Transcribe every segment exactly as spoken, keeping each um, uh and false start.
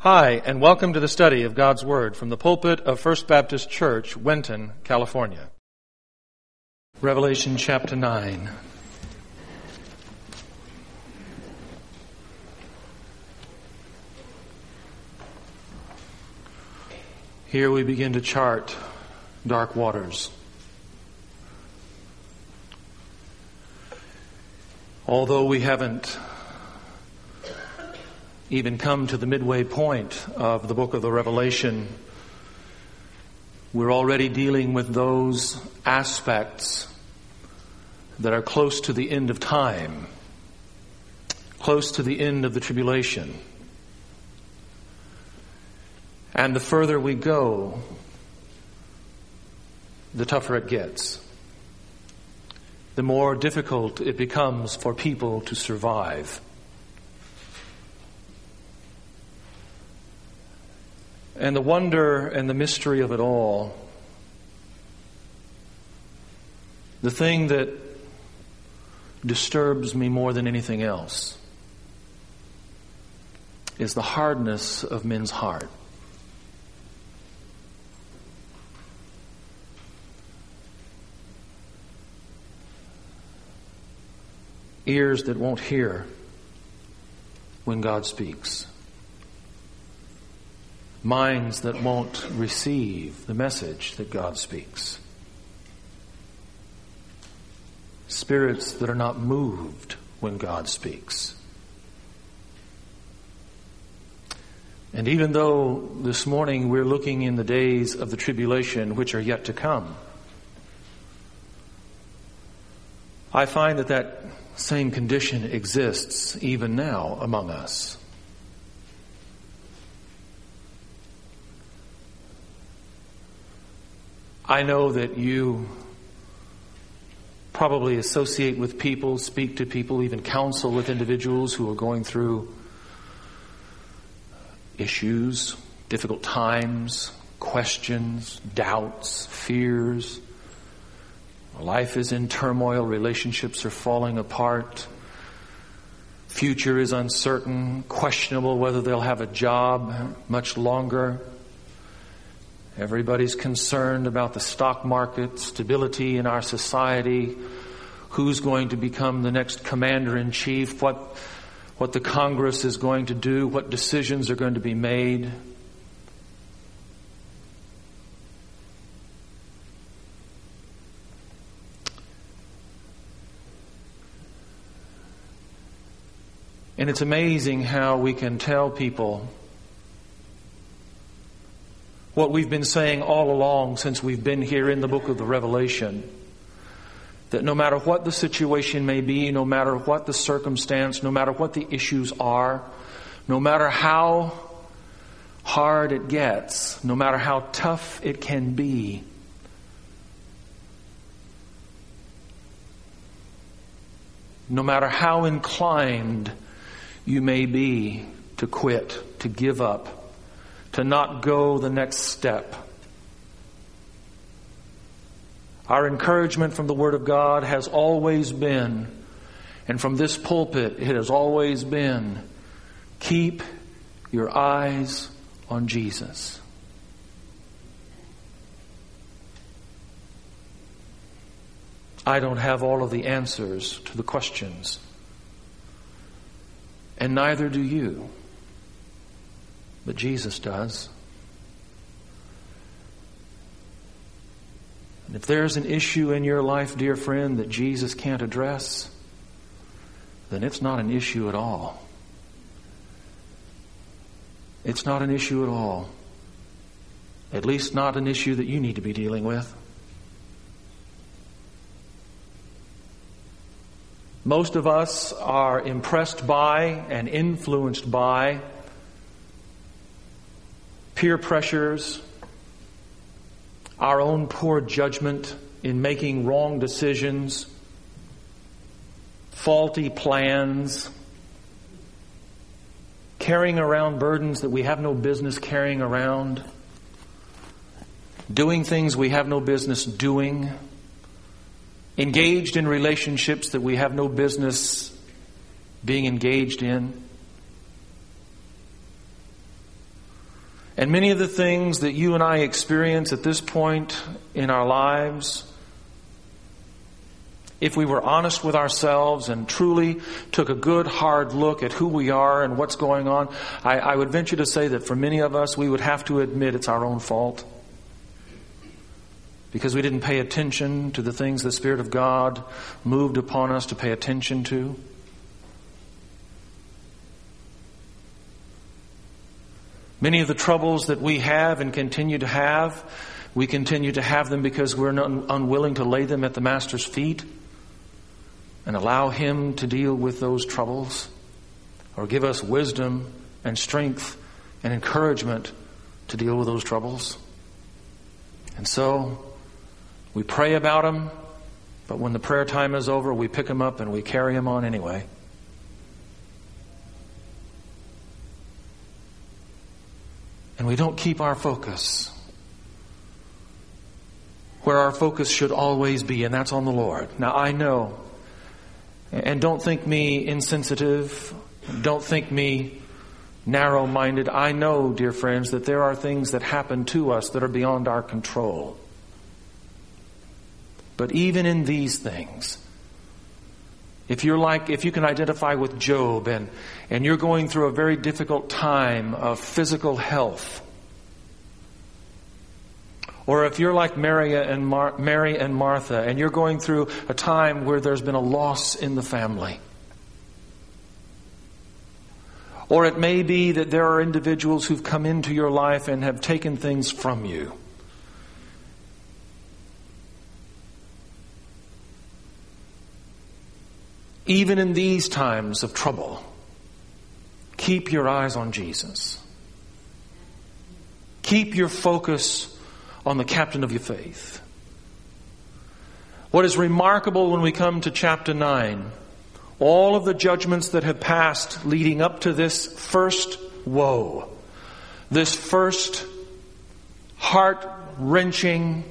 Hi, and welcome to the study of God's Word from the pulpit of First Baptist Church, Winton, California. Revelation chapter nine. Here we begin to chart dark waters. Although we haven't even come to the midway point of the book of the Revelation, we're already dealing with those aspects that are close to the end of time, close to the end of the tribulation. And the further we go, the tougher it gets. The more difficult it becomes for people to survive. And the wonder and the mystery of it all, the thing that disturbs me more than anything else, is the hardness of men's heart. Ears that won't hear when God speaks. Minds that won't receive the message that God speaks. Spirits that are not moved when God speaks. And even though this morning we're looking in the days of the tribulation which are yet to come, I find that that same condition exists even now among us. I know that you probably associate with people, speak to people, even counsel with individuals who are going through issues, difficult times, questions, doubts, fears. Life is in turmoil, relationships are falling apart, future is uncertain, questionable whether they'll have a job much longer. Everybody's concerned about the stock market, stability in our society, who's going to become the next commander-in-chief, what, what the Congress is going to do, what decisions are going to be made. And it's amazing how we can tell people what we've been saying all along since we've been here in the book of the Revelation, that no matter what the situation may be, no matter what the circumstance, no matter what the issues are, no matter how hard it gets, no matter how tough it can be, no matter how inclined you may be to quit, to give up, to not go the next step, our encouragement from the Word of God has always been, and from this pulpit it has always been, keep your eyes on Jesus. I don't have all of the answers to the questions, and neither do you. But Jesus does. And if there's an issue in your life, dear friend, that Jesus can't address, then it's not an issue at all. It's not an issue at all. At least not an issue that you need to be dealing with. Most of us are impressed by and influenced by peer pressures, our own poor judgment in making wrong decisions, faulty plans, carrying around burdens that we have no business carrying around, doing things we have no business doing, engaged in relationships that we have no business being engaged in. And many of the things that you and I experience at this point in our lives, if we were honest with ourselves and truly took a good hard look at who we are and what's going on, I, I would venture to say that for many of us, we would have to admit it's our own fault. Because we didn't pay attention to the things the Spirit of God moved upon us to pay attention to. Many of the troubles that we have and continue to have, we continue to have them because we're un- unwilling to lay them at the Master's feet and allow Him to deal with those troubles, or give us wisdom and strength and encouragement to deal with those troubles. And so we pray about them, but when the prayer time is over, we pick them up and we carry them on anyway. And we don't keep our focus where our focus should always be, and that's on the Lord. Now I know, and don't think me insensitive, don't think me narrow-minded. I know, dear friends, that there are things that happen to us that are beyond our control. But even in these things, if you're like, if you can identify with Job and, and you're going through a very difficult time of physical health, or if you're like Mary and, Mar- Mary and Martha and you're going through a time where there's been a loss in the family, or it may be that there are individuals who've come into your life and have taken things from you. Even in these times of trouble, keep your eyes on Jesus. Keep your focus on the captain of your faith. What is remarkable when we come to chapter nine, all of the judgments that have passed leading up to this first woe, this first heart-wrenching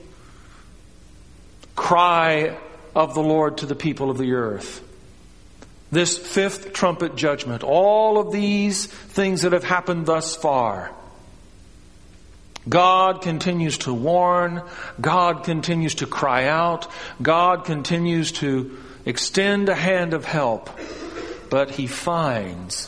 cry of the Lord to the people of the earth. This fifth trumpet judgment, all of these things that have happened thus far, God continues to warn, God continues to cry out, God continues to extend a hand of help, but He finds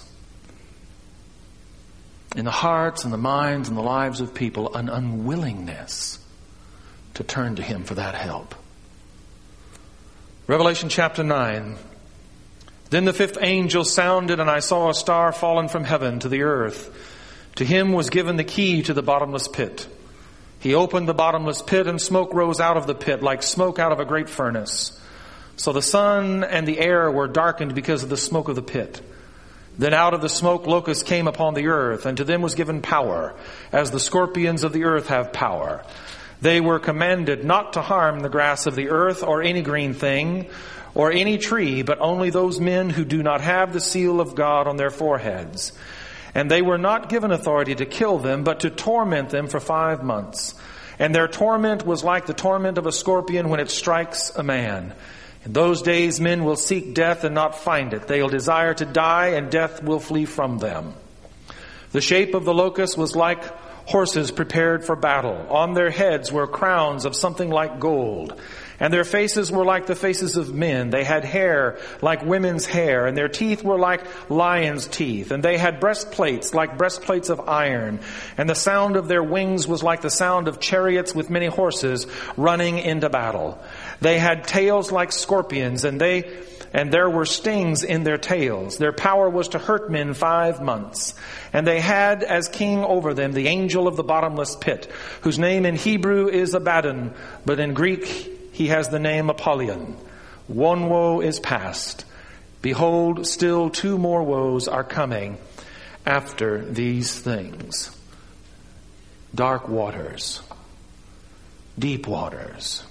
in the hearts and the minds and the lives of people an unwillingness to turn to Him for that help. Revelation chapter nine. Then the fifth angel sounded, and I saw a star fallen from heaven to the earth. To him was given the key to the bottomless pit. He opened the bottomless pit, and smoke rose out of the pit like smoke out of a great furnace. So the sun and the air were darkened because of the smoke of the pit. Then out of the smoke locusts came upon the earth, and to them was given power, as the scorpions of the earth have power. They were commanded not to harm the grass of the earth or any green thing, or any tree, but only those men who do not have the seal of God on their foreheads. And they were not given authority to kill them, but to torment them for five months. And their torment was like the torment of a scorpion when it strikes a man. In those days men will seek death and not find it. They will desire to die, and death will flee from them. The shape of the locust was like horses prepared for battle. On their heads were crowns of something like gold. And their faces were like the faces of men. They had hair like women's hair, and their teeth were like lions' teeth. And they had breastplates like breastplates of iron. And the sound of their wings was like the sound of chariots with many horses running into battle. They had tails like scorpions, and they and there were stings in their tails. Their power was to hurt men five months. And they had as king over them the angel of the bottomless pit, whose name in Hebrew is Abaddon, but in Greek he has the name Apollyon. One woe is past. Behold, still two more woes are coming after these things. Dark waters, deep waters.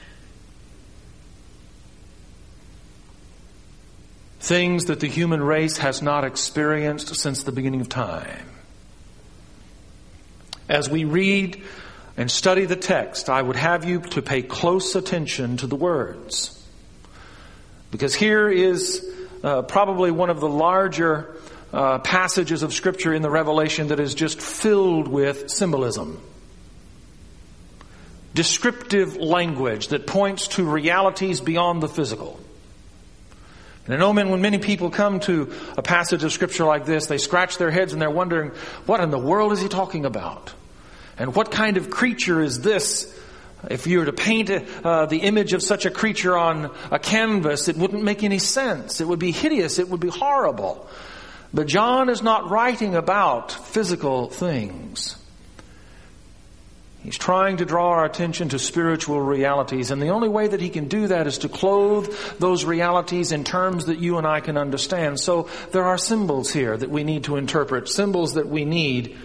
Things that the human race has not experienced since the beginning of time. As we read and study the text, I would have you to pay close attention to the words. Because here is uh, probably one of the larger uh, passages of Scripture in the Revelation that is just filled with symbolism. Descriptive language that points to realities beyond the physical. And I know when many people come to a passage of Scripture like this, they scratch their heads and they're wondering, what in the world is he talking about? And what kind of creature is this? If you were to paint uh, the image of such a creature on a canvas, it wouldn't make any sense. It would be hideous. It would be horrible. But John is not writing about physical things. He's trying to draw our attention to spiritual realities, and the only way that he can do that is to clothe those realities in terms that you and I can understand. So there are symbols here that we need to interpret, symbols that we need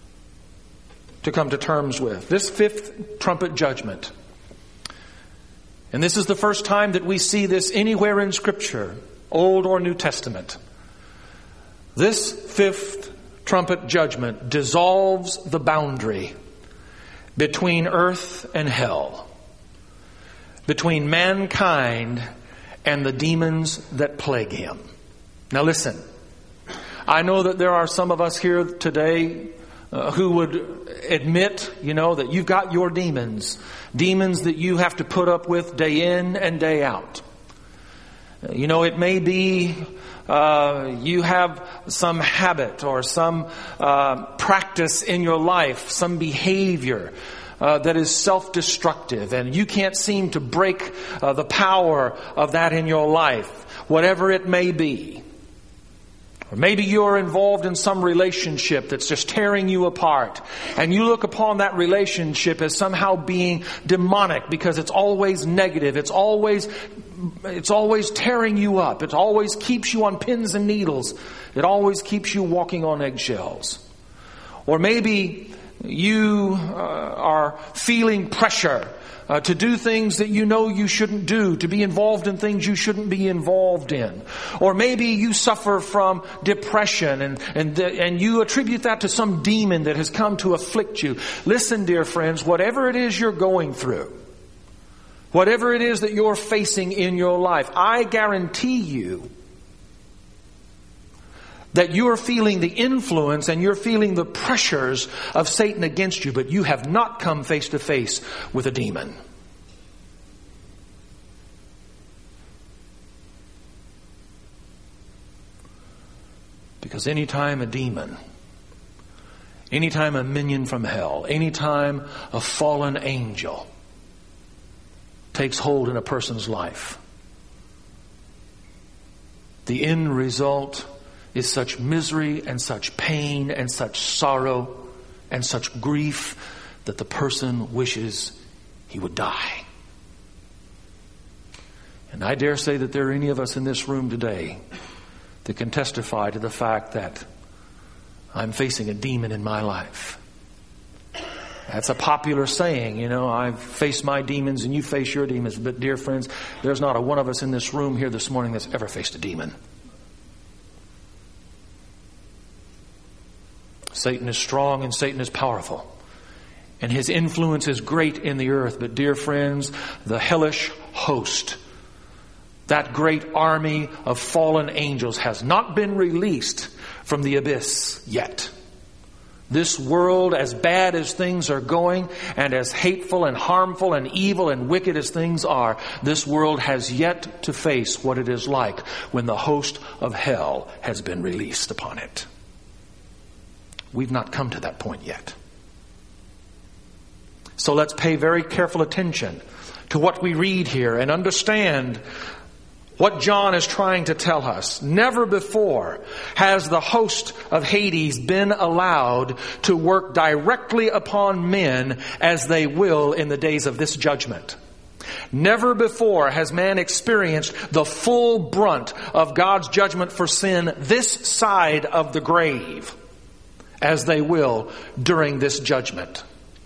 to come to terms with. This fifth trumpet judgment, and this is the first time that we see this anywhere in Scripture, Old or New Testament. This fifth trumpet judgment dissolves the boundary between earth and hell, between mankind and the demons that plague him. Now listen, I know that there are some of us here today uh, who would admit, you know, that you've got your demons, demons that you have to put up with day in and day out. You know, it may be uh, you have some habit or some uh, practice in your life, some behavior uh, that is self-destructive, and you can't seem to break uh, the power of that in your life, whatever it may be. Or maybe you're involved in some relationship that's just tearing you apart, and you look upon that relationship as somehow being demonic because it's always negative. It's always, it's always tearing you up. It always keeps you on pins and needles. It always keeps you walking on eggshells. Or maybe you uh, are feeling pressure Uh, to do things that you know you shouldn't do, to be involved in things you shouldn't be involved in. Or maybe you suffer from depression and, and, and you attribute that to some demon that has come to afflict you. Listen, dear friends, whatever it is you're going through, whatever it is that you're facing in your life, I guarantee you that you're feeling the influence and you're feeling the pressures of Satan against you, but you have not come face to face with a demon. Because anytime a demon, anytime a minion from hell, anytime a fallen angel takes hold in a person's life, the end result is such misery and such pain and such sorrow and such grief that the person wishes he would die. And I dare say that there are any of us in this room today that can testify to the fact that I'm facing a demon in my life. That's a popular saying, you know, I've faced my demons and you face your demons. But dear friends, there's not a one of us in this room here this morning that's ever faced a demon. Satan is strong and Satan is powerful. And his influence is great in the earth. But dear friends, the hellish host, that great army of fallen angels, has not been released from the abyss yet. This world, as bad as things are going, and as hateful and harmful and evil and wicked as things are, this world has yet to face what it is like when the host of hell has been released upon it. We've not come to that point yet. So let's pay very careful attention to what we read here and understand what John is trying to tell us. Never before has the host of Hades been allowed to work directly upon men as they will in the days of this judgment. Never before has man experienced the full brunt of God's judgment for sin this side of the grave as they will during this judgment.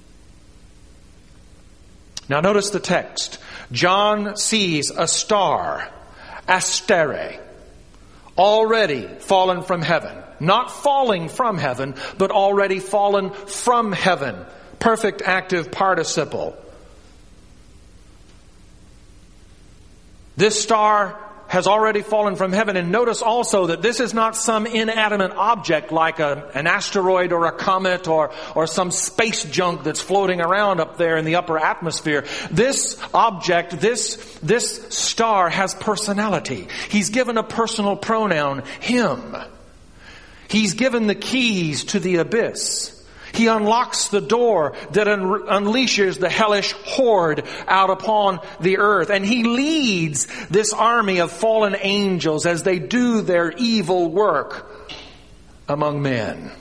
Now notice the text. John sees a star, Astere, already fallen from heaven. Not falling from heaven, but already fallen from heaven. Perfect active participle. This star has already fallen from heaven. And notice also that this is not some inanimate object like a, an asteroid or a comet or, or some space junk that's floating around up there in the upper atmosphere. This object, this, this star has personality. He's given a personal pronoun, him. He's given the keys to the abyss. He unlocks the door that un- unleashes the hellish horde out upon the earth. And he leads this army of fallen angels as they do their evil work among men.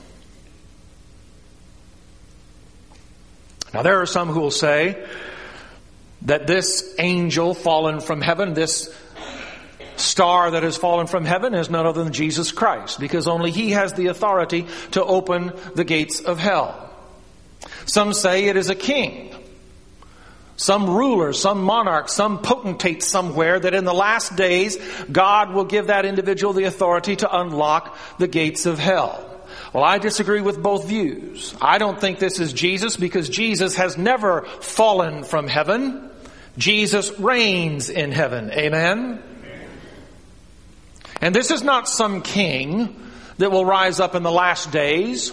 Now there are some who will say that this angel fallen from heaven, this star that has fallen from heaven, is none other than Jesus Christ, because only He has the authority to open the gates of hell. Some say it is a king, some ruler, some monarch, some potentate somewhere, that in the last days God will give that individual the authority to unlock the gates of hell. Well, I disagree with both views. I don't think this is Jesus, because Jesus has never fallen from heaven. Jesus reigns in heaven. Amen? And this is not some king that will rise up in the last days.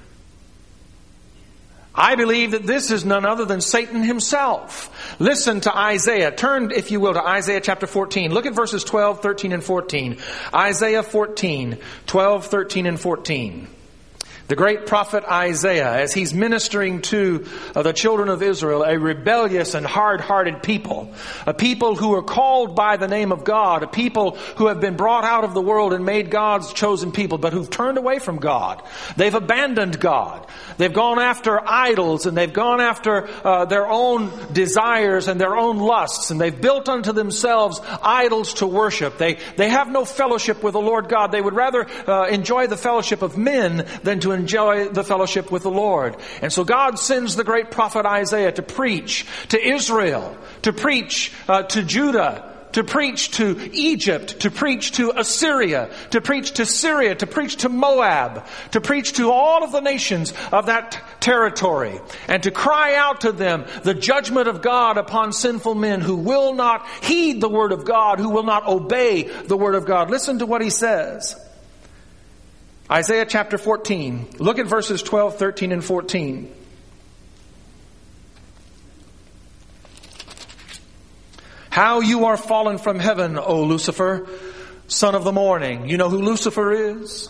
I believe that this is none other than Satan himself. Listen to Isaiah. Turn, if you will, to Isaiah chapter fourteen. Look at verses twelve, thirteen, and fourteen. Isaiah fourteen, twelve, thirteen, and fourteen. The great prophet Isaiah, as he's ministering to uh, the children of Israel, a rebellious and hard-hearted people, a people who are called by the name of God, a people who have been brought out of the world and made God's chosen people, but who've turned away from God. They've abandoned God. They've gone after idols, and they've gone after uh, their own desires and their own lusts, and they've built unto themselves idols to worship. They, they have no fellowship with the Lord God. They would rather uh, enjoy the fellowship of men than to enjoy the fellowship with the Lord. And so God sends the great prophet Isaiah to preach to Israel, to preach uh, to Judah, to preach to Egypt, to preach to Assyria, to preach to Syria, to preach to Moab, to preach to all of the nations of that territory, and to cry out to them the judgment of God upon sinful men who will not heed the word of God, who will not obey the word of God. Listen to what he says. Isaiah chapter fourteen. Look at verses twelve, thirteen, and fourteen. How you are fallen from heaven, O Lucifer, son of the morning. You know who Lucifer is?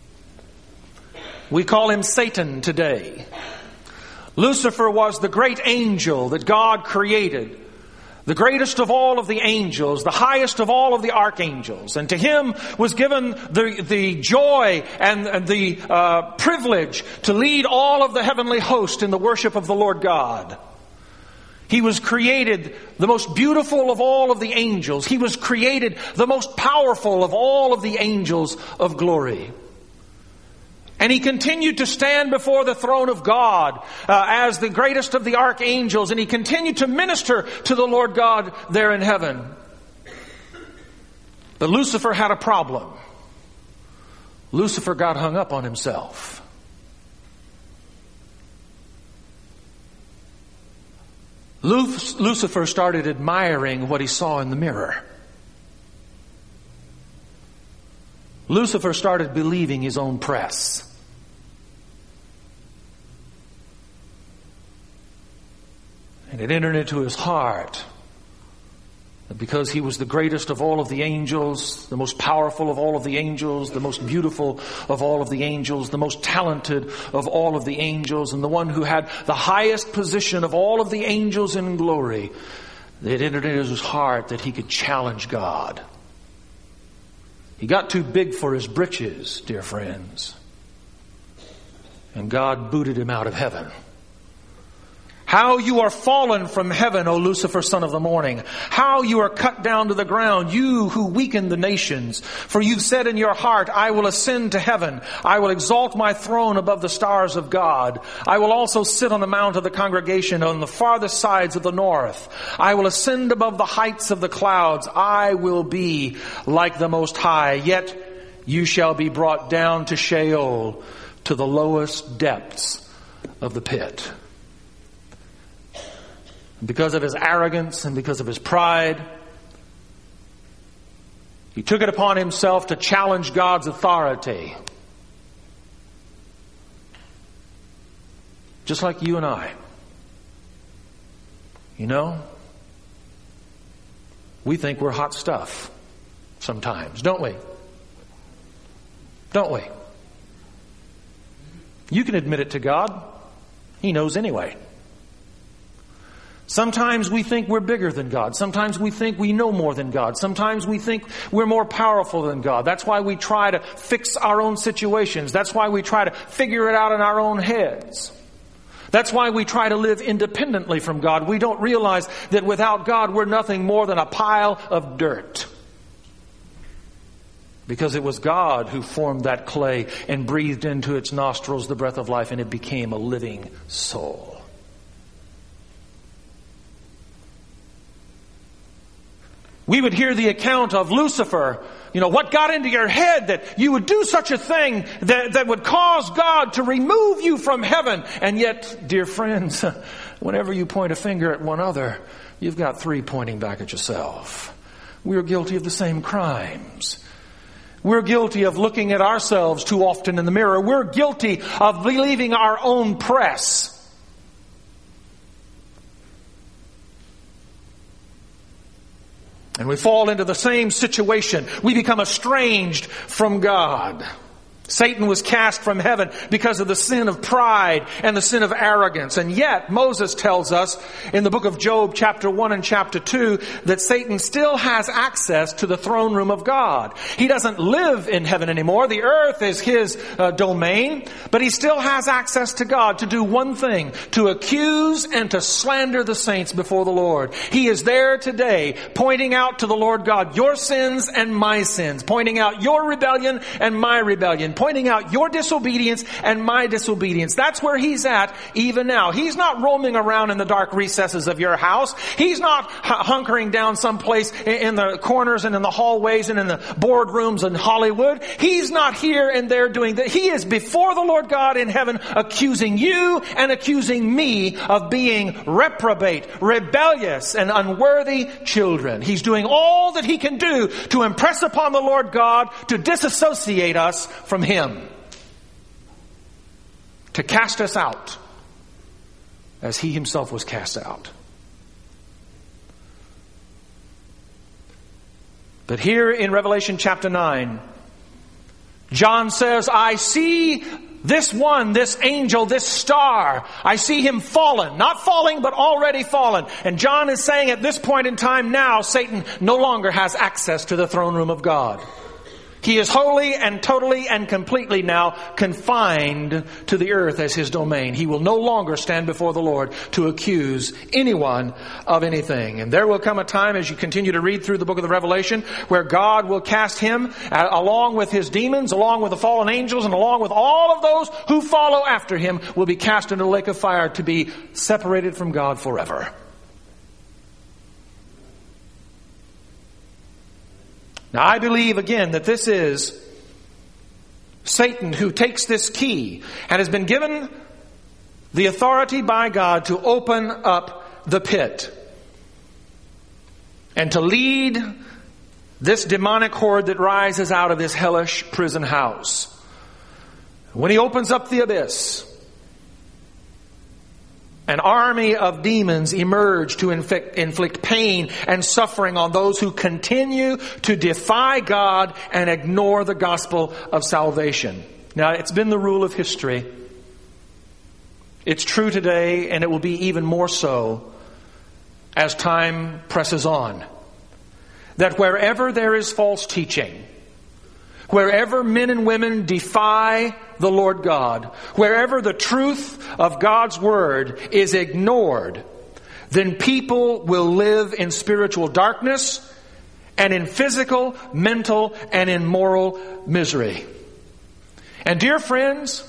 We call him Satan today. Lucifer was the great angel that God created. The greatest of all of the angels, the highest of all of the archangels. And to him was given the, the joy and, and the uh, privilege to lead all of the heavenly host in the worship of the Lord God. He was created the most beautiful of all of the angels. He was created the most powerful of all of the angels of glory. And he continued to stand before the throne of God uh, as the greatest of the archangels. And he continued to minister to the Lord God there in heaven. But Lucifer had a problem. Lucifer got hung up on himself. Lucifer started admiring what he saw in the mirror. Lucifer started believing his own press. And it entered into his heart that because he was the greatest of all of the angels, the most powerful of all of the angels, the most beautiful of all of the angels, the most talented of all of the angels, and the one who had the highest position of all of the angels in glory, it entered into his heart that he could challenge God. He got too big for his britches, dear friends. And God booted him out of heaven. How you are fallen from heaven, O Lucifer, son of the morning. How you are cut down to the ground, you who weaken the nations. For you've said in your heart, I will ascend to heaven. I will exalt my throne above the stars of God. I will also sit on the mount of the congregation on the farthest sides of the north. I will ascend above the heights of the clouds. I will be like the Most High. Yet you shall be brought down to Sheol, to the lowest depths of the pit. Because of his arrogance and because of his pride, He took it upon himself to challenge God's authority. Just like you and I. You know, we think we're hot stuff sometimes, don't we? Don't we? You can admit it to God. He knows anyway. Sometimes we think we're bigger than God. Sometimes we think we know more than God. Sometimes we think we're more powerful than God. That's why we try to fix our own situations. That's why we try to figure it out in our own heads. That's why we try to live independently from God. We don't realize that without God, we're nothing more than a pile of dirt. Because it was God who formed that clay and breathed into its nostrils the breath of life, and it became a living soul. We would hear the account of Lucifer. You know, what got into your head that you would do such a thing that, that would cause God to remove you from heaven? And yet, dear friends, whenever you point a finger at one other, you've got three pointing back at yourself. We're guilty of the same crimes. We're guilty of looking at ourselves too often in the mirror. We're guilty of believing our own press. And we fall into the same situation. We become estranged from God. Satan was cast from heaven because of the sin of pride and the sin of arrogance. And yet, Moses tells us in the book of Job, chapter one and chapter two, that Satan still has access to the throne room of God. He doesn't live in heaven anymore. The earth is his uh, domain, but he still has access to God to do one thing, to accuse and to slander the saints before the Lord. He is there today, pointing out to the Lord God your sins and my sins, pointing out your rebellion and my rebellion, pointing out your disobedience and my disobedience. That's where he's at even now. He's not roaming around in the dark recesses of your house. He's not hunkering down someplace in the corners and in the hallways and in the boardrooms in Hollywood. He's not here and there doing that. He is before the Lord God in heaven, accusing you and accusing me of being reprobate, rebellious, and unworthy children. He's doing all that he can do to impress upon the Lord God to disassociate us from him. Him, to cast us out as he himself was cast out. But here in Revelation chapter nine, John says, I see this one, this angel, this star. I see him fallen. Not falling, but already fallen. And John is saying at this point in time now, Satan no longer has access to the throne room of God. He is wholly and totally and completely now confined to the earth as his domain. He will no longer stand before the Lord to accuse anyone of anything. And there will come a time as you continue to read through the book of the Revelation where God will cast him uh, along with his demons, along with the fallen angels, and along with all of those who follow after him will be cast into the lake of fire to be separated from God forever. Now, I believe again that this is Satan who takes this key and has been given the authority by God to open up the pit and to lead this demonic horde that rises out of this hellish prison house. When he opens up the abyss, an army of demons emerge to inflict, inflict pain and suffering on those who continue to defy God and ignore the gospel of salvation. Now, it's been the rule of history. It's true today, and it will be even more so as time presses on. That wherever there is false teaching, wherever men and women defy the Lord God, wherever the truth of God's Word is ignored, then people will live in spiritual darkness and in physical, mental, and in moral misery. And dear friends,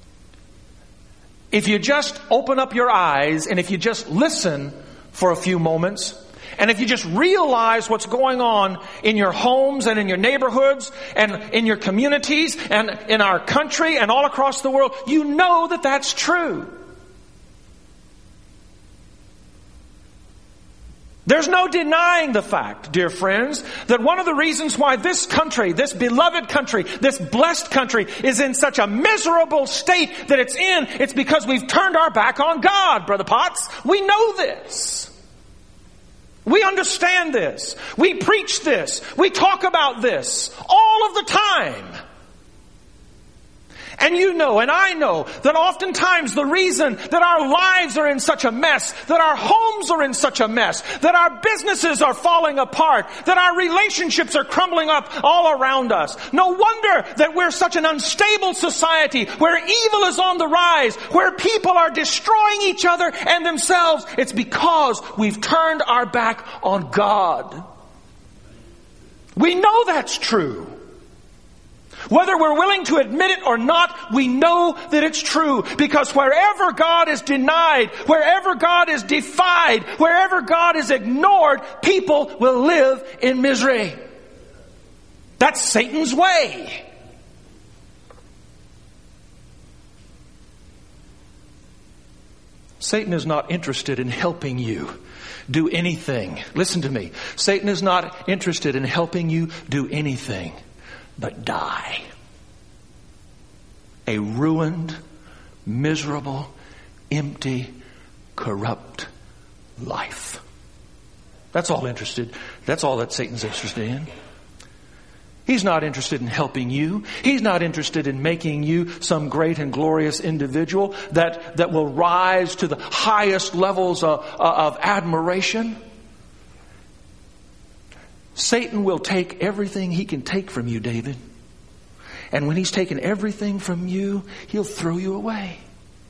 if you just open up your eyes and if you just listen for a few moments, and if you just realize what's going on in your homes and in your neighborhoods and in your communities and in our country and all across the world, you know that that's true. There's no denying the fact, dear friends, that one of the reasons why this country, this beloved country, this blessed country is in such a miserable state that it's in, it's because we've turned our back on God, Brother Potts. We know this. We understand this. We preach this. We talk about this all of the time. And you know, and I know, that oftentimes the reason that our lives are in such a mess, that our homes are in such a mess, that our businesses are falling apart, that our relationships are crumbling up all around us. No wonder that we're such an unstable society, where evil is on the rise, where people are destroying each other and themselves. It's because we've turned our back on God. We know that's true. Whether we're willing to admit it or not, we know that it's true. Because wherever God is denied, wherever God is defied, wherever God is ignored, people will live in misery. That's Satan's way. Satan is not interested in helping you do anything. Listen to me. Satan is not interested in helping you do anything but die. A ruined, miserable, empty, corrupt life. That's all interested. That's all that Satan's interested in. He's not interested in helping you. He's not interested in making you some great and glorious individual that, that will rise to the highest levels of, of admiration. Satan will take everything he can take from you, David. And when he's taken everything from you, he'll throw you away.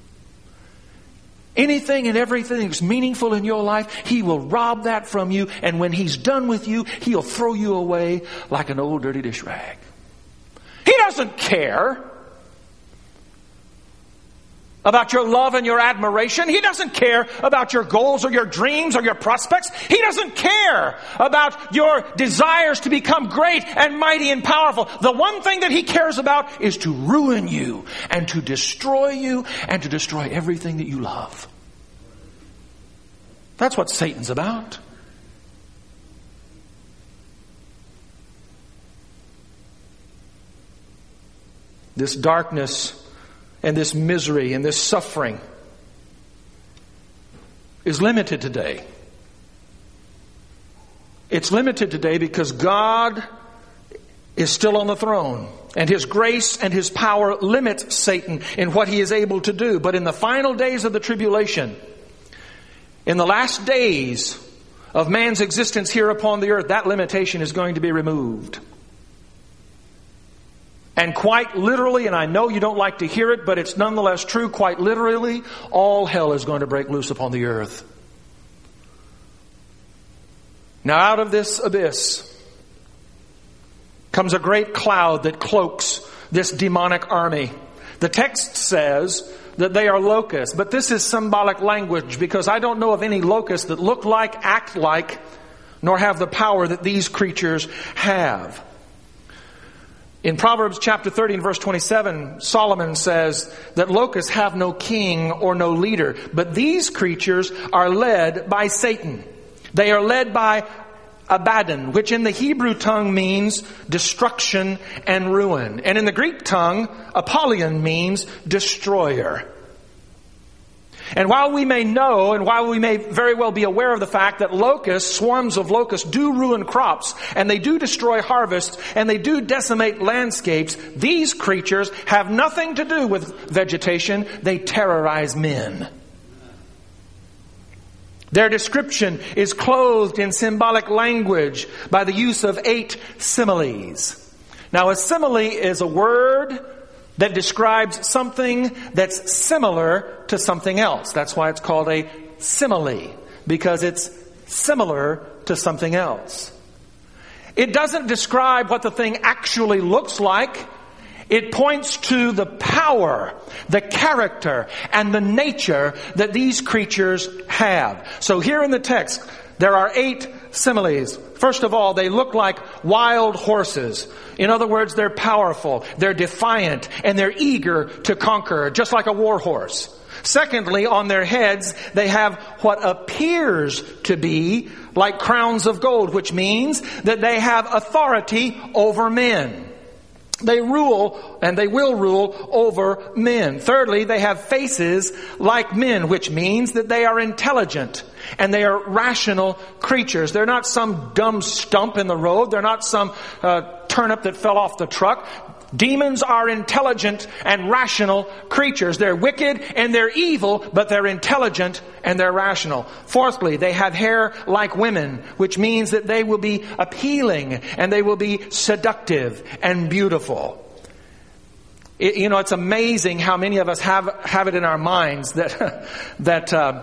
Anything and everything that's meaningful in your life, he will rob that from you. And when he's done with you, he'll throw you away like an old dirty dish rag. He doesn't care about your love and your admiration. He doesn't care about your goals or your dreams or your prospects. He doesn't care about your desires to become great and mighty and powerful. The one thing that he cares about is to ruin you and to destroy you and to destroy everything that you love. That's what Satan's about. This darkness and this misery and this suffering is limited today. It's limited today because God is still on the throne. And His grace and His power limit Satan in what he is able to do. But in the final days of the tribulation, in the last days of man's existence here upon the earth, that limitation is going to be removed. And quite literally, and I know you don't like to hear it, but it's nonetheless true, quite literally, all hell is going to break loose upon the earth. Now out of this abyss comes a great cloud that cloaks this demonic army. The text says that they are locusts, but this is symbolic language because I don't know of any locusts that look like, act like, nor have the power that these creatures have. In Proverbs chapter thirty and verse twenty-seven, Solomon says that locusts have no king or no leader, but these creatures are led by Satan. They are led by Abaddon, which in the Hebrew tongue means destruction and ruin. And in the Greek tongue, Apollyon means destroyer. And while we may know, and while we may very well be aware of the fact that locusts, swarms of locusts, do ruin crops, and they do destroy harvests, and they do decimate landscapes, these creatures have nothing to do with vegetation. They terrorize men. Their description is clothed in symbolic language by the use of eight similes. Now, a simile is a word that describes something that's similar to something else. That's why it's called a simile, because it's similar to something else. It doesn't describe what the thing actually looks like. It points to the power, the character, and the nature that these creatures have. So here in the text, there are eight similes. First of all, they look like wild horses. In other words, they're powerful, they're defiant, and they're eager to conquer, just like a war horse. Secondly, on their heads, they have what appears to be like crowns of gold, which means that they have authority over men. They rule, and they will rule over men. Thirdly, they have faces like men, which means that they are intelligent and they are rational creatures. They're not some dumb stump in the road. They're not some uh, turnip that fell off the truck. Demons are intelligent and rational creatures. They're wicked and they're evil, but they're intelligent and they're rational. Fourthly, they have hair like women, which means that they will be appealing and they will be seductive and beautiful. It, you know, it's amazing how many of us have have it in our minds that that uh,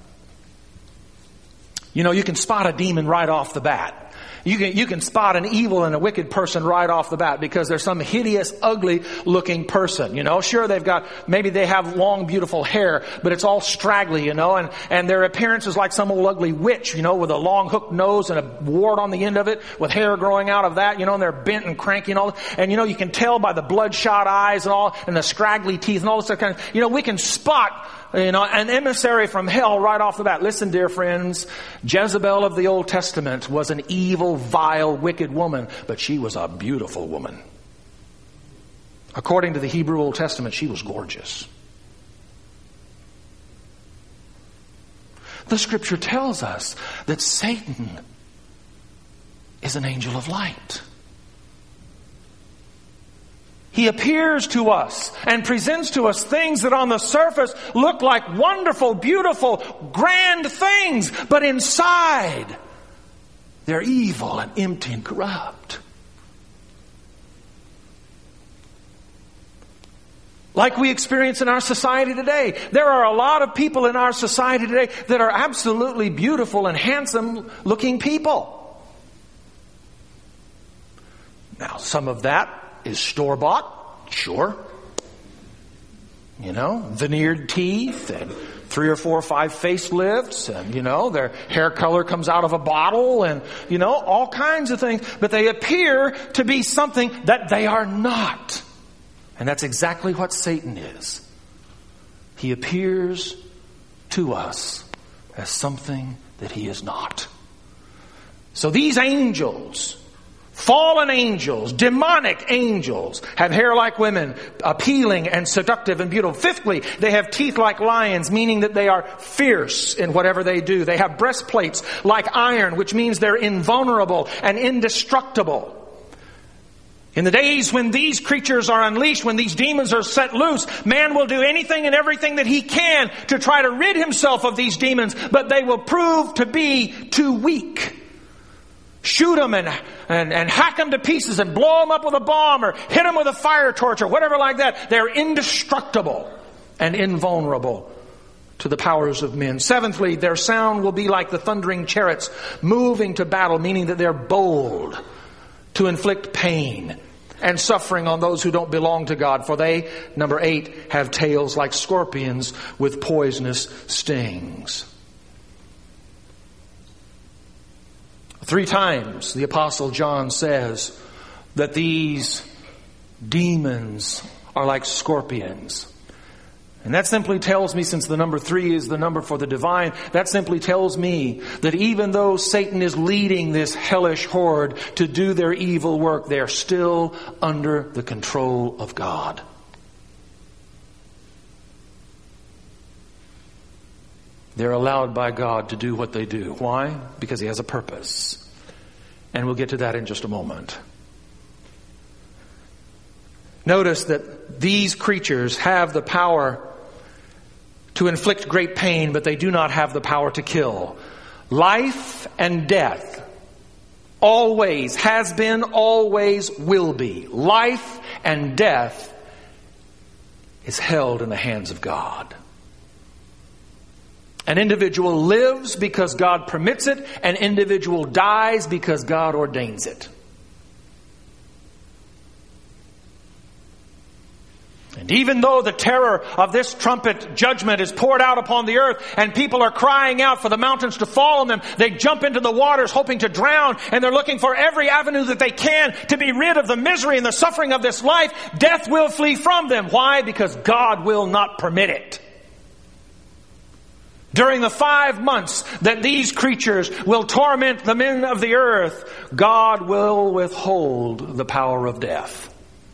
you know, you can spot a demon right off the bat. You can, you can spot an evil and a wicked person right off the bat because there's some hideous, ugly looking person, you know. Sure, they've got, maybe they have long, beautiful hair, but it's all straggly, you know, and, and their appearance is like some old ugly witch, you know, with a long hooked nose and a wart on the end of it with hair growing out of that, you know, and they're bent and cranky and all. And, you know, you can tell by the bloodshot eyes and all, and the scraggly teeth and all this kind of, you know, we can spot, you know, an emissary from hell right off the bat. Listen, dear friends, Jezebel of the Old Testament was an evil, vile, wicked woman, but she was a beautiful woman. According to the Hebrew Old Testament, she was gorgeous. The Scripture tells us that Satan is an angel of light. He appears to us and presents to us things that on the surface look like wonderful, beautiful, grand things, but inside they're evil and empty and corrupt. Like we experience in our society today. There are a lot of people in our society today that are absolutely beautiful and handsome looking people. Now, some of that is store-bought, sure. You know, veneered teeth and three or four or five facelifts and, you know, their hair color comes out of a bottle and, you know, all kinds of things. But they appear to be something that they are not. And that's exactly what Satan is. He appears to us as something that he is not. So these angels, fallen angels, demonic angels, have hair like women, appealing and seductive and beautiful. Fifthly, they have teeth like lions, meaning that they are fierce in whatever they do. They have breastplates like iron, which means they're invulnerable and indestructible. In the days when these creatures are unleashed, when these demons are set loose, man will do anything and everything that he can to try to rid himself of these demons, but they will prove to be too weak. Shoot them and, and, and hack them to pieces and blow them up with a bomb or hit them with a fire torch or whatever like that. They're indestructible and invulnerable to the powers of men. Seventhly, their sound will be like the thundering chariots moving to battle, meaning that they're bold to inflict pain and suffering on those who don't belong to God. For they, number eight, have tails like scorpions with poisonous stings. Three times the Apostle John says that these demons are like scorpions. And that simply tells me, since the number three is the number for the divine, that simply tells me that even though Satan is leading this hellish horde to do their evil work, they're still under the control of God. They're allowed by God to do what they do. Why? Because He has a purpose. And we'll get to that in just a moment. Notice that these creatures have the power to inflict great pain, but they do not have the power to kill. Life and death always has been, always will be. Life and death is held in the hands of God. An individual lives because God permits it. An individual dies because God ordains it. And even though the terror of this trumpet judgment is poured out upon the earth and people are crying out for the mountains to fall on them, they jump into the waters hoping to drown, and they're looking for every avenue that they can to be rid of the misery and the suffering of this life. Death will flee from them. Why? Because God will not permit it. During the five months that these creatures will torment the men of the earth, God will withhold the power of death.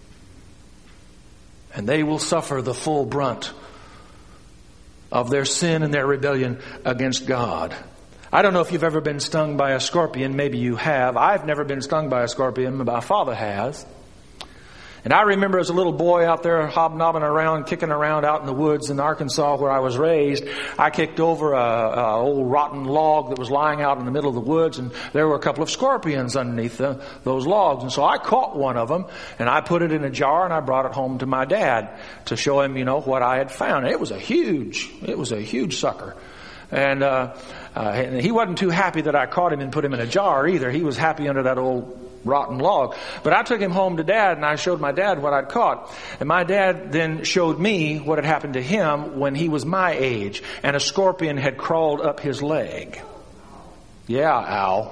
And they will suffer the full brunt of their sin and their rebellion against God. I don't know if you've ever been stung by a scorpion. Maybe you have. I've never been stung by a scorpion, but my father has. And I remember as a little boy out there hobnobbing around, kicking around out in the woods in Arkansas where I was raised, I kicked over a, a old rotten log that was lying out in the middle of the woods, and there were a couple of scorpions underneath the, those logs. And so I caught one of them, and I put it in a jar, and I brought it home to my dad to show him, you know, what I had found. And it was a huge, it was a huge sucker. And, uh, uh, and he wasn't too happy that I caught him and put him in a jar either. He was happy under that old rotten log. But I took him home to Dad, and I showed my dad what I'd caught. And my dad then showed me what had happened to him when he was my age, and a scorpion had crawled up his leg. Yeah, Al.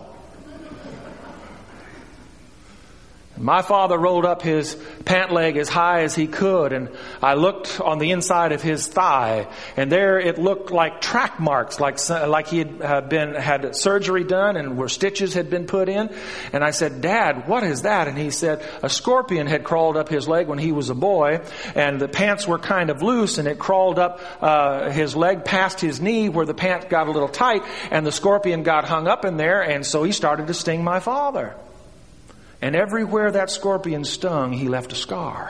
My father rolled up his pant leg as high as he could, and I looked on the inside of his thigh, and there it looked like track marks, like like he had uh, been had surgery done and where stitches had been put in. And I said, "Dad, what is that?" And he said, "A scorpion had crawled up his leg when he was a boy, and the pants were kind of loose, and it crawled up uh, his leg past his knee where the pants got a little tight, and the scorpion got hung up in there, and so he started to sting my father. And everywhere that scorpion stung, he left a scar."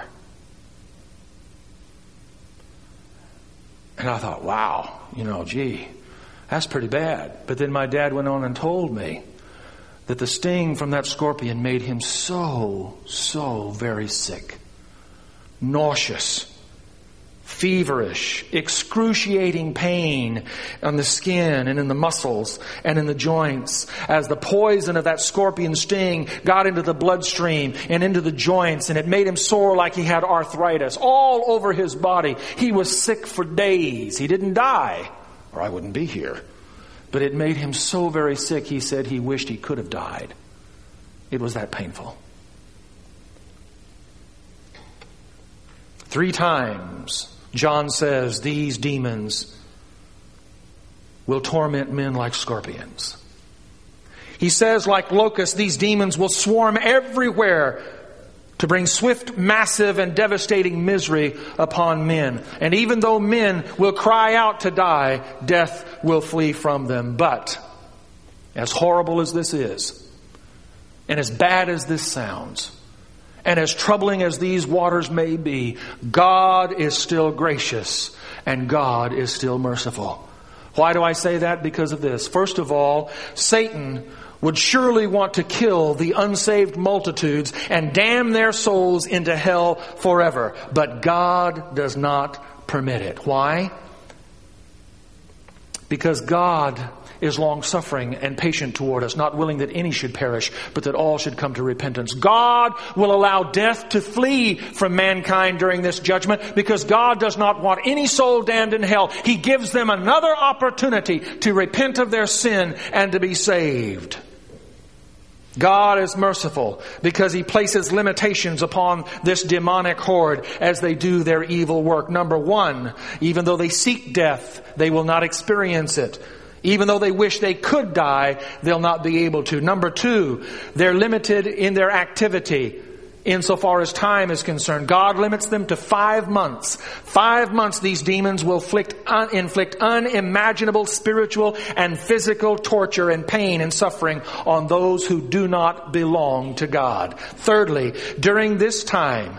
And I thought, wow, you know, gee, that's pretty bad. But then my dad went on and told me that the sting from that scorpion made him so, so very sick, nauseous, feverish, excruciating pain on the skin and in the muscles and in the joints as the poison of that scorpion sting got into the bloodstream and into the joints, and it made him sore like he had arthritis all over his body. He was sick for days. He didn't die, or I wouldn't be here. But it made him so very sick, he said he wished he could have died. It was that painful. Three times John says these demons will torment men like scorpions. He says, like locusts, these demons will swarm everywhere to bring swift, massive, and devastating misery upon men. And even though men will cry out to die, death will flee from them. But as horrible as this is, and as bad as this sounds, and as troubling as these waters may be, God is still gracious and God is still merciful. Why do I say that? Because of this. First of all, Satan would surely want to kill the unsaved multitudes and damn their souls into hell forever. But God does not permit it. Why? Because God is long-suffering and patient toward us, not willing that any should perish, but that all should come to repentance. God will allow death to flee from mankind during this judgment because God does not want any soul damned in hell. He gives them another opportunity to repent of their sin and to be saved. God is merciful because He places limitations upon this demonic horde as they do their evil work. Number one, even though they seek death, they will not experience it. Even though they wish they could die, they'll not be able to. Number two, they're limited in their activity insofar as time is concerned. God limits them to five months. Five months these demons will inflict, un, inflict unimaginable spiritual and physical torture and pain and suffering on those who do not belong to God. Thirdly, during this time,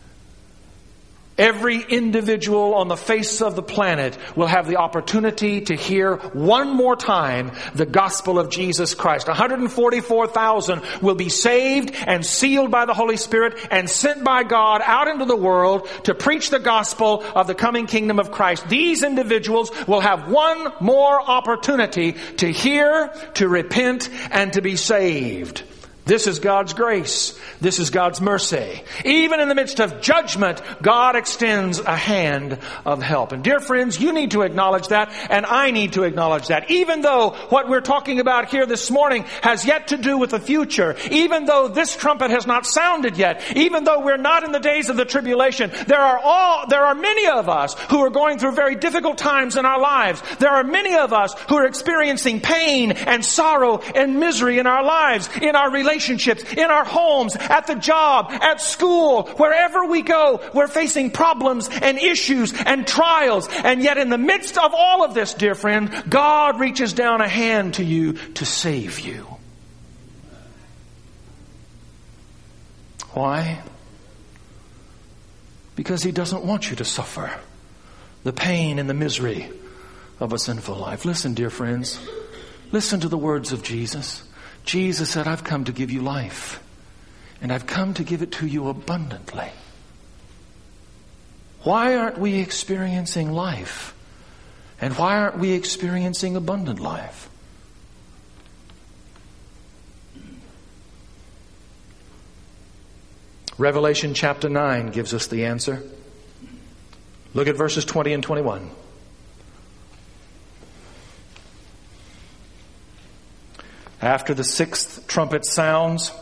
every individual on the face of the planet will have the opportunity to hear one more time the gospel of Jesus Christ. one hundred forty-four thousand will be saved and sealed by the Holy Spirit and sent by God out into the world to preach the gospel of the coming kingdom of Christ. These individuals will have one more opportunity to hear, to repent, and to be saved. This is God's grace. This is God's mercy. Even in the midst of judgment, God extends a hand of help. And dear friends, you need to acknowledge that, and I need to acknowledge that. Even though what we're talking about here this morning has yet to do with the future, even though this trumpet has not sounded yet, even though we're not in the days of the tribulation, there are all, there are many of us who are going through very difficult times in our lives. There are many of us who are experiencing pain and sorrow and misery in our lives, in our relationships, in our homes, at the job, at school, wherever we go, we're facing problems and issues and trials. And yet in the midst of all of this, dear friend, God reaches down a hand to you to save you. Why? Because He doesn't want you to suffer the pain and the misery of a sinful life. Listen, dear friends, listen to the words of Jesus. Jesus said, I've come to give you life, and I've come to give it to you abundantly. Why aren't we experiencing life? And why aren't we experiencing abundant life? Revelation chapter nine gives us the answer. Look at verses twenty and twenty-one. After the sixth trumpet sounds,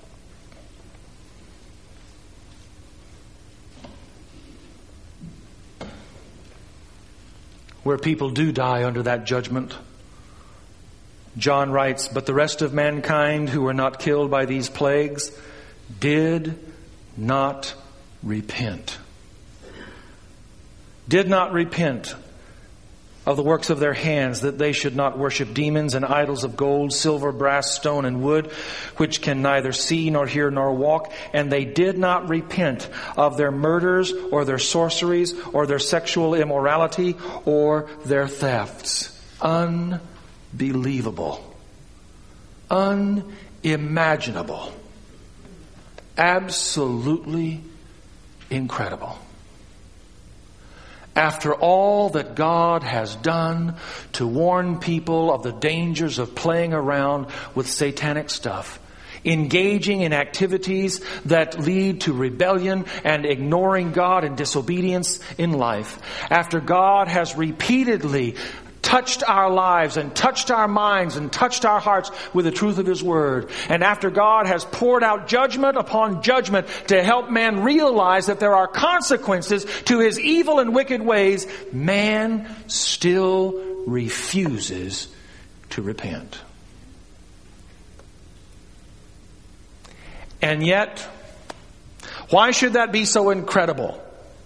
where people do die under that judgment, John writes, but the rest of mankind who were not killed by these plagues did not repent. Did not repent of the works of their hands, that they should not worship demons and idols of gold, silver, brass, stone, and wood, which can neither see nor hear nor walk. And they did not repent of their murders or their sorceries or their sexual immorality or their thefts. Unbelievable. Unimaginable. Absolutely incredible. After all that God has done to warn people of the dangers of playing around with satanic stuff, engaging in activities that lead to rebellion and ignoring God and disobedience in life, after God has repeatedly touched our lives and touched our minds and touched our hearts with the truth of His Word. And after God has poured out judgment upon judgment to help man realize that there are consequences to his evil and wicked ways, man still refuses to repent. And yet, why should that be so incredible?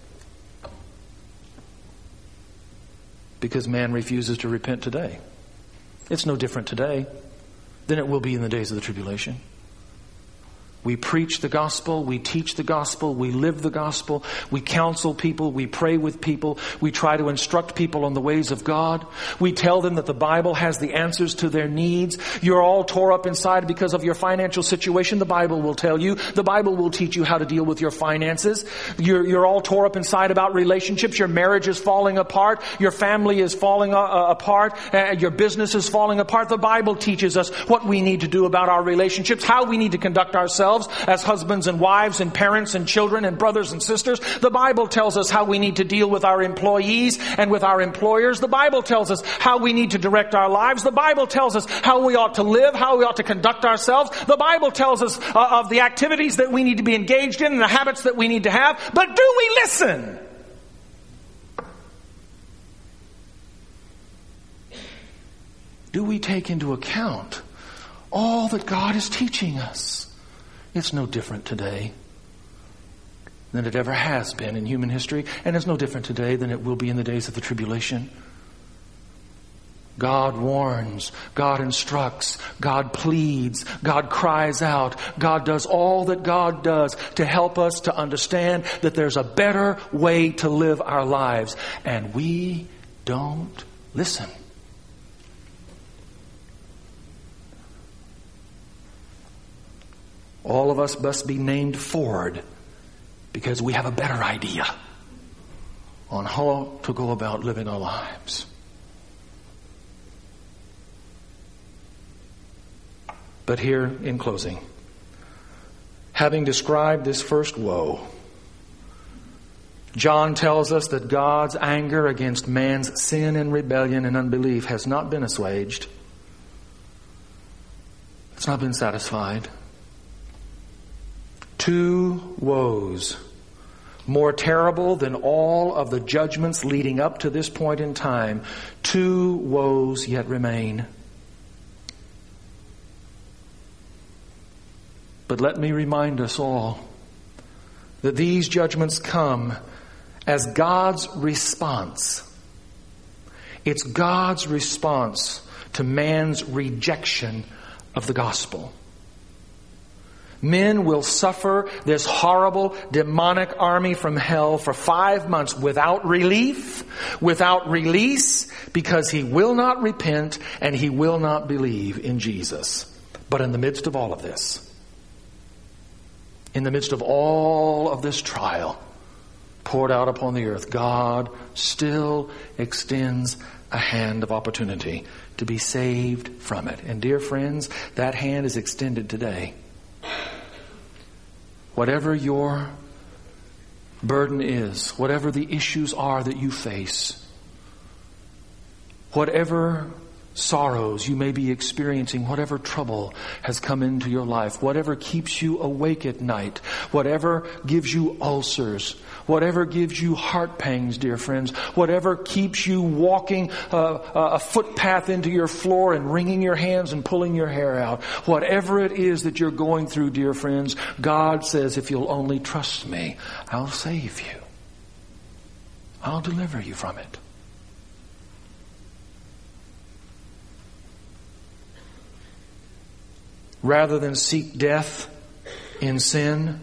Because man refuses to repent today. It's no different today than it will be in the days of the tribulation. We preach the gospel, we teach the gospel, we live the gospel, we counsel people, we pray with people, we try to instruct people on the ways of God. We tell them that the Bible has the answers to their needs. You're all tore up inside because of your financial situation. The Bible will tell you. The Bible will teach you how to deal with your finances. You're, you're all tore up inside about relationships. Your marriage is falling apart. Your family is falling uh, apart. Uh, your business is falling apart. The Bible teaches us what we need to do about our relationships, how we need to conduct ourselves as husbands and wives and parents and children and brothers and sisters. The Bible tells us how we need to deal with our employees and with our employers. The Bible tells us how we need to direct our lives. The Bible tells us how we ought to live, how we ought to conduct ourselves. The Bible tells us uh, of the activities that we need to be engaged in and the habits that we need to have. But do we listen? Do we take into account all that God is teaching us? It's no different today than it ever has been in human history, and it's no different today than it will be in the days of the tribulation. God warns, God instructs, God pleads, God cries out, God does all that God does to help us to understand that there's a better way to live our lives, and we don't listen. All of us must be named Ford because we have a better idea on how to go about living our lives. But here, in closing, Having described this first woe, John tells us that God's anger against man's sin and rebellion and unbelief has not been assuaged. It's not been satisfied. Two woes, more terrible than all of the judgments leading up to this point in time, two woes yet remain. But let me remind us all that these judgments come as God's response. It's God's response to man's rejection of the gospel. Men will suffer this horrible demonic army from hell for five months without relief, without release, because he will not repent and he will not believe in Jesus. But in the midst of all of this, in the midst of all of this trial poured out upon the earth, God still extends a hand of opportunity to be saved from it. And dear friends, that hand is extended today. Whatever your burden is, whatever the issues are that you face, whatever sorrows you may be experiencing, whatever trouble has come into your life, whatever keeps you awake at night, whatever gives you ulcers, whatever gives you heart pangs, dear friends, whatever keeps you walking a, a footpath into your floor and wringing your hands and pulling your hair out, whatever it is that you're going through, dear friends, God says, if you'll only trust me, I'll save you. I'll deliver you from it. Rather than seek death in sin,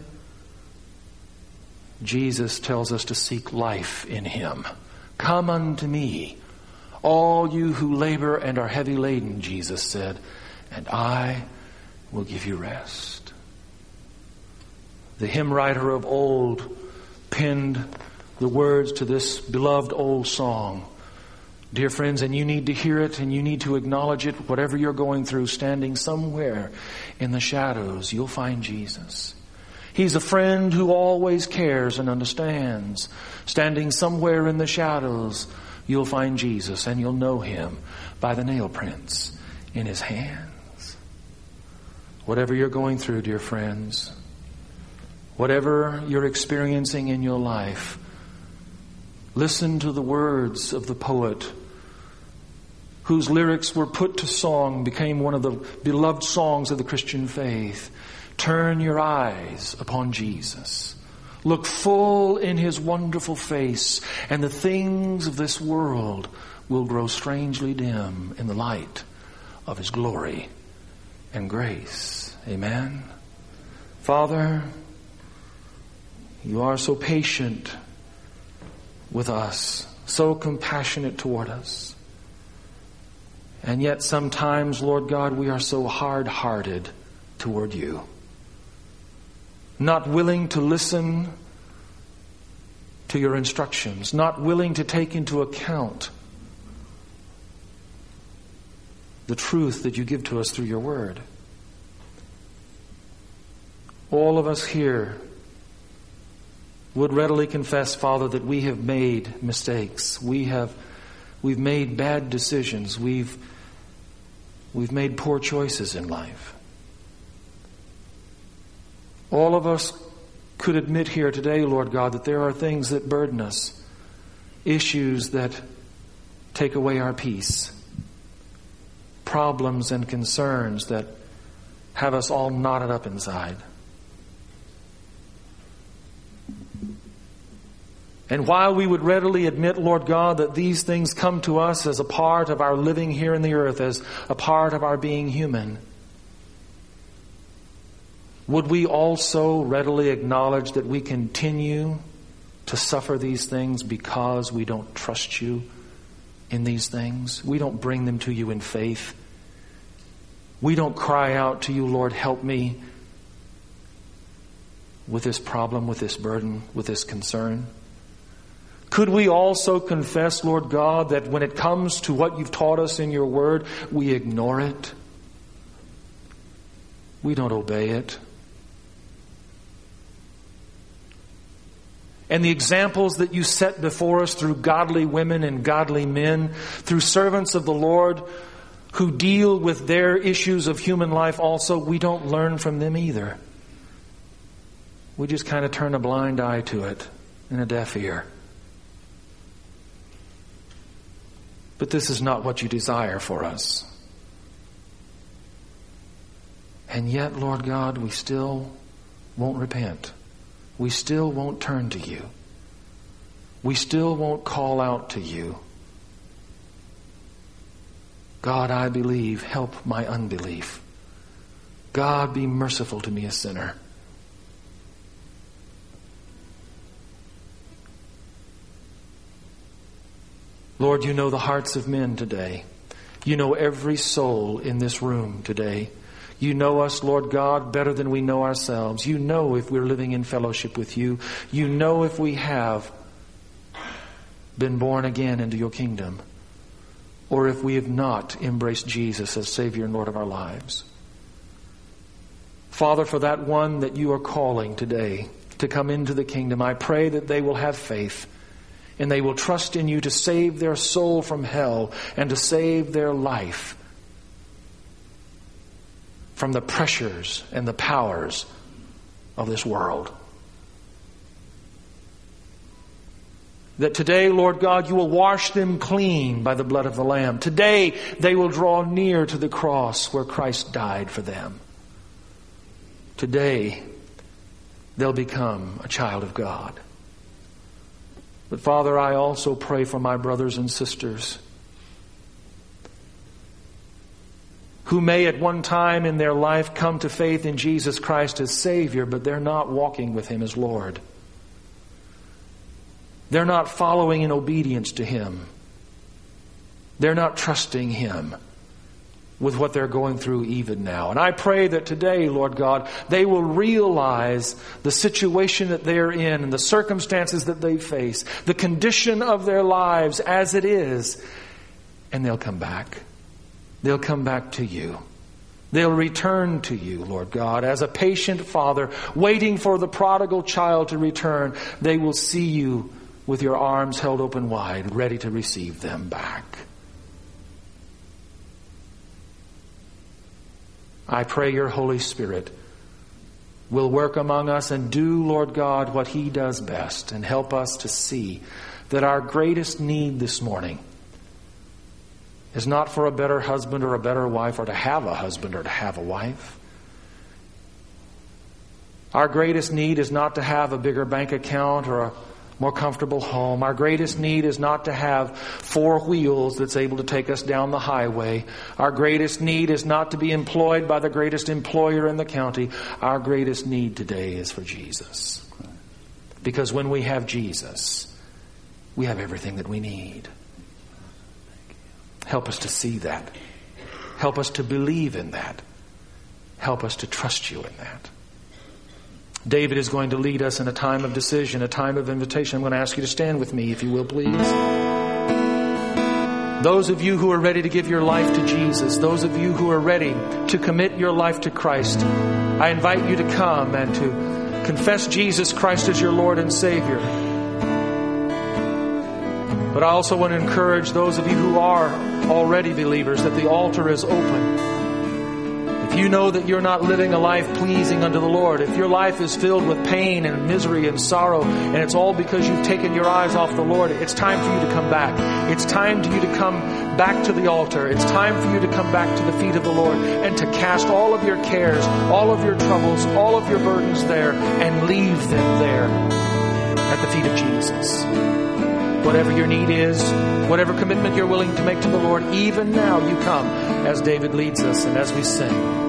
Jesus tells us to seek life in Him. Come unto me, all you who labor and are heavy laden, Jesus said, and I will give you rest. The hymn writer of old penned the words to this beloved old song. Dear friends, and you need to hear it and you need to acknowledge it, whatever you're going through, standing somewhere in the shadows, you'll find Jesus. He's a friend who always cares and understands. Standing somewhere in the shadows, you'll find Jesus, and you'll know Him by the nail prints in His hands. Whatever you're going through, dear friends, whatever you're experiencing in your life, listen to the words of the poet whose lyrics were put to song, became one of the beloved songs of the Christian faith. Turn your eyes upon Jesus. Look full in His wonderful face, and the things of this world will grow strangely dim in the light of His glory and grace. Amen. Father, you are so patient with us, so compassionate toward us. And yet sometimes, Lord God, we are so hard-hearted toward you. Not willing to listen to your instructions, not willing to take into account the truth that you give to us through your word. All of us here would readily confess, Father, that we have made mistakes. We have, we've made bad decisions. We've, we've made poor choices in life. All of us could admit here today, Lord God, that there are things that burden us, issues that take away our peace, problems and concerns that have us all knotted up inside. And while we would readily admit, Lord God, that these things come to us as a part of our living here in the earth, as a part of our being human, would we also readily acknowledge that we continue to suffer these things because we don't trust you in these things? We don't bring them to you in faith. We don't cry out to you, Lord, help me with this problem, with this burden, with this concern. Could we also confess, Lord God, that when it comes to what you've taught us in your word, we ignore it? We don't obey it. and the examples that you set before us through godly women and godly men, through servants of the Lord who deal with their issues of human life also, we don't learn from them either. We just kind of turn a blind eye to it and a deaf ear. But this is not what you desire for us. And yet, Lord God, we still won't repent. We still won't turn to you. We still won't call out to you. God, I believe, help my unbelief. God, be merciful to me, a sinner. Lord, you know the hearts of men today. You know every soul in this room today. You know us, Lord God, better than we know ourselves. You know if we're living in fellowship with you. You know if we have been born again into your kingdom, or if we have not embraced Jesus as Savior and Lord of our lives. Father, for that one that you are calling today to come into the kingdom, I pray that they will have faith and they will trust in you to save their soul from hell and to save their life from the pressures and the powers of this world. That today, Lord God, you will wash them clean by the blood of the Lamb. Today, they will draw near to the cross where Christ died for them. Today, they'll become a child of God. But Father, I also pray for my brothers and sisters who may at one time in their life come to faith in Jesus Christ as Savior, but they're not walking with Him as Lord. They're not following in obedience to Him. They're not trusting Him with what they're going through even now. And I pray that today, Lord God, they will realize the situation that they're in and the circumstances that they face, the condition of their lives as it is, and they'll come back. They'll come back to you. They'll return to you, Lord God. As a patient father waiting for the prodigal child to return, they will see you with your arms held open wide, ready to receive them back. I pray your Holy Spirit will work among us and do, Lord God, what He does best and help us to see that our greatest need this morning is not for a better husband or a better wife or to have a husband or to have a wife. Our greatest need is not to have a bigger bank account or a more comfortable home. Our greatest need is not to have four wheels that's able to take us down the highway. Our greatest need is not to be employed by the greatest employer in the county. Our greatest need today is for Jesus. Because when we have Jesus, we have everything that we need. Help us to see that. Help us to believe in that. Help us to trust you in that. David is going to lead us in a time of decision, a time of invitation. I'm going to ask you to stand with me, if you will, please. Those of you who are ready to give your life to Jesus, those of you who are ready to commit your life to Christ, I invite you to come and to confess Jesus Christ as your Lord and Savior. But I also want to encourage those of you who are already believers that the altar is open. If you know that you're not living a life pleasing unto the Lord, if your life is filled with pain and misery and sorrow, and it's all because you've taken your eyes off the Lord, it's time for you to come back. It's time for you to come back to the altar. It's time for you to come back to the feet of the Lord and to cast all of your cares, all of your troubles, all of your burdens there and leave them there at the feet of Jesus. Whatever your need is, whatever commitment you're willing to make to the Lord, even now you come as David leads us and as we sing.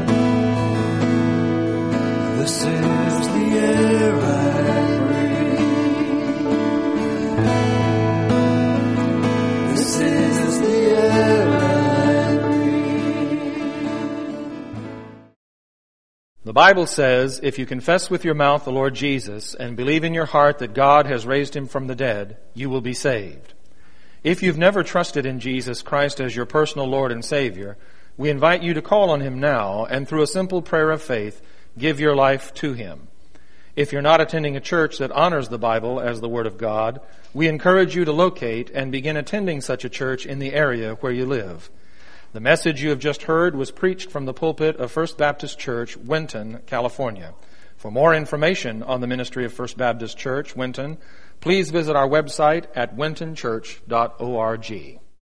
This is the air I breathe. This is the air I breathe. The Bible says, if you confess with your mouth the Lord Jesus and believe in your heart that God has raised him from the dead, you will be saved. If you've never trusted in Jesus Christ as your personal Lord and Savior, we invite you to call on him now and through a simple prayer of faith, give your life to him. If you're not attending a church that honors the Bible as the Word of God, we encourage you to locate and begin attending such a church in the area where you live. The message you have just heard was preached from the pulpit of First Baptist Church, Winton, California. For more information on the ministry of First Baptist Church, Winton, please visit our website at winton church dot org.